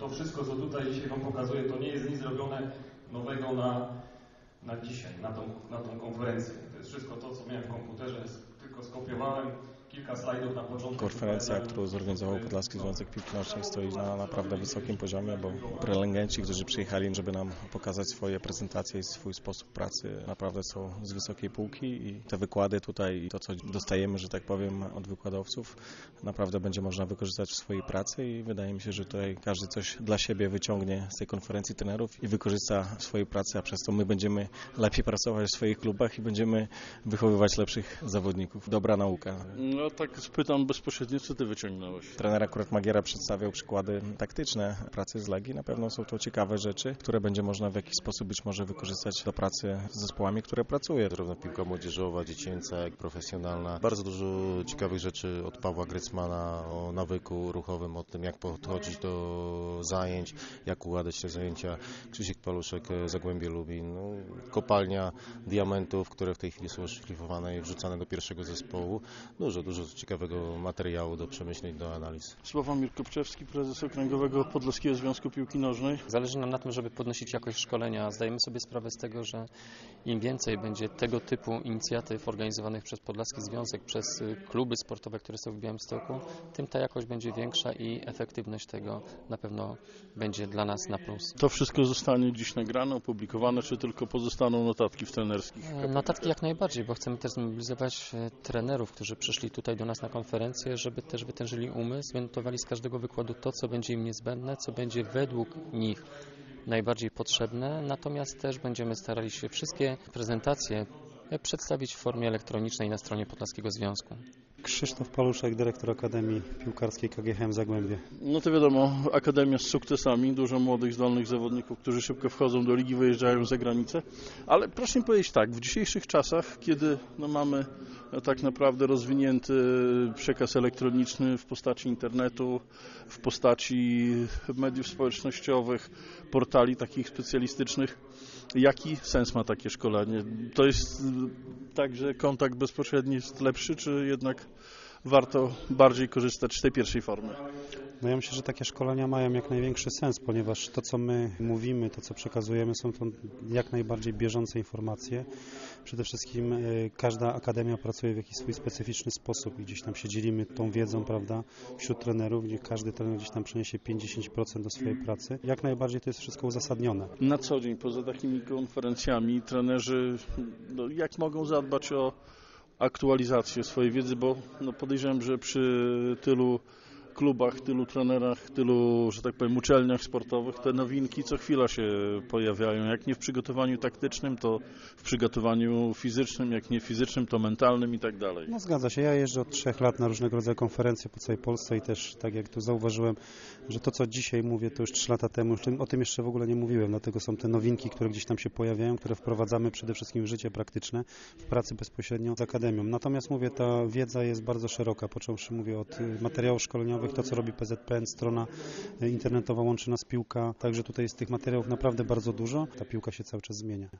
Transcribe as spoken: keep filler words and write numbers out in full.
to wszystko, co tutaj dzisiaj Wam pokazuję, to nie jest nic robione nowego na, na dzisiaj, na tą, na tą konferencję. To jest wszystko to, co miałem w komputerze, tylko skopiowałem. Kilka slajdów na początku. Konferencja, którą zorganizował Podlaski Związek Piłki Nożnej, stoi na naprawdę wysokim poziomie, bo prelegenci, którzy przyjechali, żeby nam pokazać swoje prezentacje i swój sposób pracy, naprawdę są z wysokiej półki i te wykłady tutaj i to, co dostajemy, że tak powiem, od wykładowców, naprawdę będzie można wykorzystać w swojej pracy i wydaje mi się, że tutaj każdy coś dla siebie wyciągnie z tej konferencji trenerów i wykorzysta w swojej pracy, a przez to my będziemy lepiej pracować w swoich klubach i będziemy wychowywać lepszych zawodników. Dobra nauka. No tak spytam bezpośrednio, co ty wyciągnąłeś? Trener akurat Magiera przedstawiał przykłady taktyczne pracy z Legii. Na pewno są to ciekawe rzeczy, które będzie można w jakiś sposób być może wykorzystać do pracy z zespołami, które pracuje. Zarówno piłka młodzieżowa, dziecięca, jak profesjonalna. Bardzo dużo ciekawych rzeczy od Pawła Grycmana o nawyku ruchowym, o tym, jak podchodzić do zajęć, jak układać te zajęcia. Krzysiek Paluszek, Zagłębie Lubin. No, kopalnia diamentów, które w tej chwili są szlifowane i wrzucane do pierwszego zespołu. Dużo, dużo ciekawego materiału do przemyśleń, do analiz. Sławomir Kopczewski, prezes Okręgowego Podlaskiego Związku Piłki Nożnej. Zależy nam na tym, żeby podnosić jakość szkolenia. Zdajemy sobie sprawę z tego, że im więcej będzie tego typu inicjatyw organizowanych przez Podlaski Związek, przez kluby sportowe, które są w Białymstoku, tym ta jakość będzie większa i efektywność tego na pewno będzie dla nas na plus. To wszystko zostanie dziś nagrane, opublikowane, czy tylko pozostaną notatki w trenerskich? Notatki jak najbardziej, bo chcemy też zmobilizować trenerów, którzy przyszli tutaj do nas na konferencję, żeby też wytężyli umysł, zorientowali z każdego wykładu to, co będzie im niezbędne, co będzie według nich najbardziej potrzebne, natomiast też będziemy starali się wszystkie prezentacje przedstawić w formie elektronicznej na stronie Podlaskiego Związku. Krzysztof Paluszek, dyrektor Akademii Piłkarskiej K G H M Zagłębie. No to wiadomo, Akademia z sukcesami, dużo młodych, zdolnych zawodników, którzy szybko wchodzą do ligi, wyjeżdżają za granicę, ale proszę mi powiedzieć tak, w dzisiejszych czasach, kiedy no, mamy tak naprawdę rozwinięty przekaz elektroniczny w postaci internetu, w postaci mediów społecznościowych, portali takich specjalistycznych, jaki sens ma takie szkolenie? To jest tak, że kontakt bezpośredni jest lepszy, czy jednak warto bardziej korzystać z tej pierwszej formy? No ja myślę, że takie szkolenia mają jak największy sens, ponieważ to, co my mówimy, to, co przekazujemy, są to jak najbardziej bieżące informacje. Przede wszystkim y, każda akademia pracuje w jakiś swój specyficzny sposób i gdzieś tam się dzielimy tą wiedzą, prawda, wśród trenerów, gdzie każdy trener gdzieś tam przyniesie pięć do dziesięciu procent do swojej pracy. Jak najbardziej to jest wszystko uzasadnione. Na co dzień, poza takimi konferencjami, trenerzy no, jak mogą zadbać o aktualizację swojej wiedzy, bo no, podejrzewam, że przy tylu klubach, tylu trenerach, tylu, że tak powiem, uczelniach sportowych, te nowinki co chwila się pojawiają. Jak nie w przygotowaniu taktycznym, to w przygotowaniu fizycznym, jak nie fizycznym, to mentalnym i tak dalej. No zgadza się. Ja jeżdżę od trzech lat na różnego rodzaju konferencje po całej Polsce i też, tak jak tu zauważyłem, że to, co dzisiaj mówię, to już trzy lata temu, o tym jeszcze w ogóle nie mówiłem, dlatego są te nowinki, które gdzieś tam się pojawiają, które wprowadzamy przede wszystkim w życie praktyczne, w pracy bezpośrednio z akademią. Natomiast mówię, ta wiedza jest bardzo szeroka, począwszy mówię od materiałów szkoleniowych, to co robi P Z P N, strona internetowa Łączy Nas Piłka, także tutaj jest tych materiałów naprawdę bardzo dużo, ta piłka się cały czas zmienia.